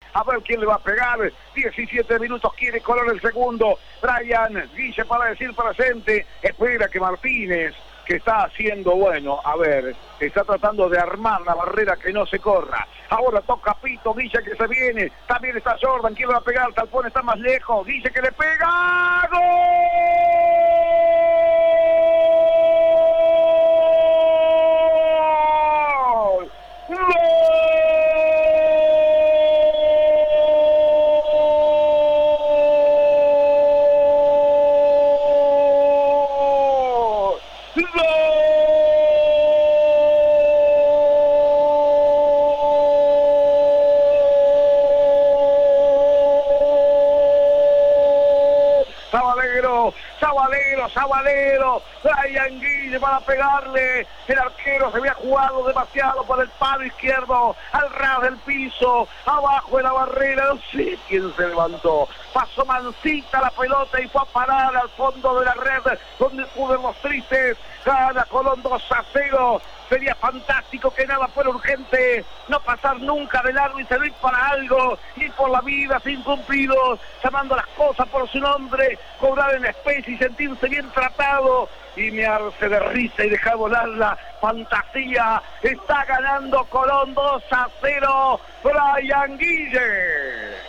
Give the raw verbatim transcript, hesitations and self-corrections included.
a ver quién le va a pegar. diecisiete minutos quiere Colón el segundo. Brian Guille para decir presente. Espera que Martínez, que está haciendo, bueno, a ver, está tratando de armar la barrera que no se corra. Ahora toca Pito, Guille que se viene, también está Jordan, ¿quién le va a pegar? Talpón está más lejos, Guille que le pega, ¡gol! ¡Gol! Sabalero, Sabalero, Sabalero, Brian Guille para pegarle, el arquero se había jugado demasiado por el palo izquierdo, al ras del piso, abajo de la barrera, no sé quién se levantó, pasó mansita la pelota y fue a parar al fondo de la red, donde pudo los tristes, gana Colón dos a cero, sería fantástico que nada fuera urgente, no pasar nunca de largo y servir para algo, ir por la vida sin cumplidos, llamando las cosas por su nombre, cobrar en especie y sentirse bien tratado, y mearse de risa y dejar volar la fantasía. Está ganando Colón dos a cero, Brian Guille.